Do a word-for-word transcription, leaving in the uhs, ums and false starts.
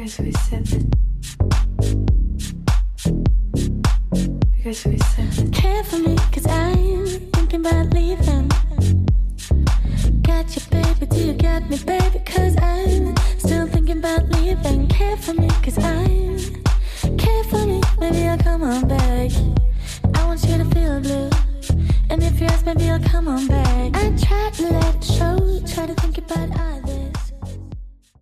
Because we said Because we said care for me, cause I'm thinking about leaving. Got you, baby, do you got me, baby? Cause I'm still thinking about leaving. Care for me, cause I'm care for me, maybe I'll come on back. I want you to feel blue, and if you ask, maybe I'll come on back. I try to let it show, try to think about us.